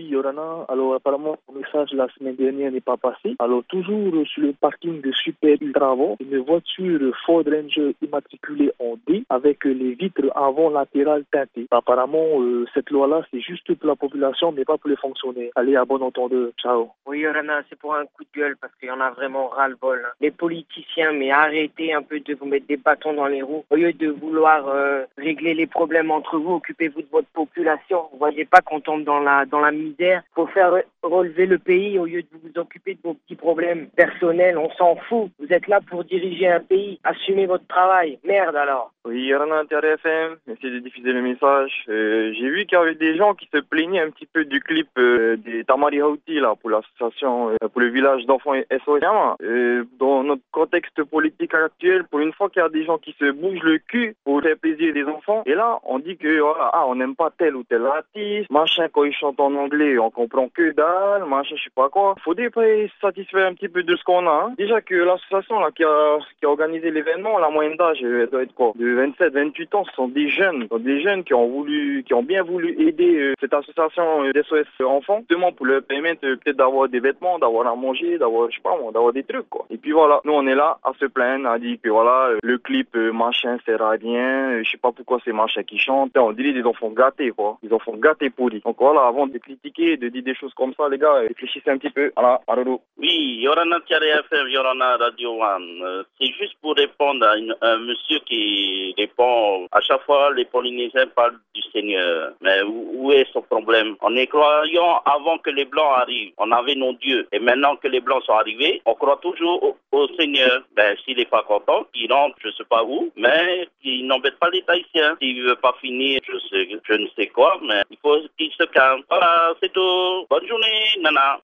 Yorana. Alors apparemment, le message la semaine dernière n'est pas passé. Alors toujours sur le parking de Super Ultravant, une voiture Ford Ranger immatriculée en D avec les vitres avant latérales teintées. Apparemment, cette loi-là, c'est juste pour la population, mais pas pour les fonctionnaires. Allez, à bon entendeur. Ciao. Oui, Yorana, c'est pour un coup de gueule parce qu'il y en a vraiment ras-le-bol. Les politiciens, mais arrêtez un peu de vous mettre des bâtons dans les roues. Au lieu de vouloir régler les problèmes entre vous, occupez-vous de votre population. Vous voyez pas qu'on tombe dans la misère. Faut faire relever le pays au lieu de vous occuper de vos petits problèmes personnels. On s'en fout. Vous êtes là pour diriger un pays. Assumez votre travail. Merde alors. Oui, Yorana TRFM, merci de diffuser le message. J'ai vu qu'il y avait des gens qui se plaignaient un petit peu du clip des Tamari Houti là, pour l'association, pour le village d'enfants SOS. Dans notre contexte politique actuel, pour une fois qu'il y a des gens qui se bougent le cul pour faire plaisir des enfants, et là, on dit que voilà, on n'aime pas tel ou tel artiste, machin, quand ils chantent en anglais, on comprend que dalle, machin, je sais pas quoi. Faudrait pas se satisfaire un petit peu de ce qu'on a. Hein. Déjà que l'association là qui a organisé l'événement, la moyenne d'âge, elle doit être quoi? De 27, 28 ans, ce sont des jeunes qui ont bien voulu aider cette association d'SOS enfants, justement pour leur permettre peut-être d'avoir des vêtements, d'avoir à manger, d'avoir, je sais pas moi, d'avoir des trucs quoi. Et puis voilà, nous on est là à se plaindre, à dire que voilà, le clip machin sert à rien, je sais pas pourquoi c'est machin qui chante, on dirait des enfants gâtés quoi, des enfants gâtés pourris. Donc voilà, avant de critiquer, de dire des choses comme ça, les gars, réfléchissez un petit peu. Voilà, Aroro. Oui, Yorana FM, Yorana Radio One. C'est juste pour répondre à un monsieur qui répond à chaque fois les Polynésiens parlent du Seigneur. Mais où est son problème? On est croyant avant que les Blancs arrivent. On avait nos dieux. Et maintenant que les Blancs sont arrivés, on croit toujours au Seigneur. Ben, s'il n'est pas content, qu'il rentre je sais pas où, mais qu'il n'embête pas les Haïtiens. S'il ne veut pas finir, je ne sais quoi, mais il faut qu'il se calme. Voilà, c'est tout. Bonne journée, Nana.